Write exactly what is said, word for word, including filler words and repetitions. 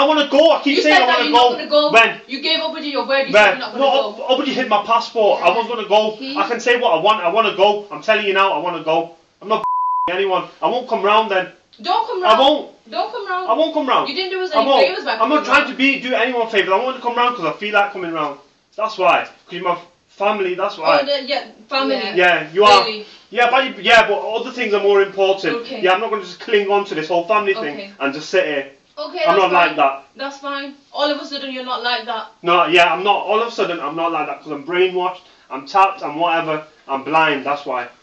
I want to go. I keep You saying said I that want to you're go. not gonna go. When? You gave Obuji your word. You when? said you're not gonna no, go. Obuji hit my passport. Yeah. I was gonna go. He... I can say what I want. I want to go. I'm telling you now. I want to go. I'm not anyone. I won't come round then. Don't come round. I won't. Don't come round. I won't come round. You didn't do us I any won't. favours back. I'm not trying to be do anyone favours. I want to come round because I feel like coming round. That's why. Because you're my family. That's why. Oh, the, yeah, family. Yeah, yeah you are. Really? Yeah, but yeah, but other things are more important. Okay. Yeah, I'm not going to just cling on to this whole family thing Okay. and just sit here. Okay, I'm that's not fine. like that. That's fine. All of a sudden, you're not like that. No, yeah, I'm not. All of a sudden, I'm not like that because I'm brainwashed. I'm tapped. I'm whatever. I'm blind. That's why.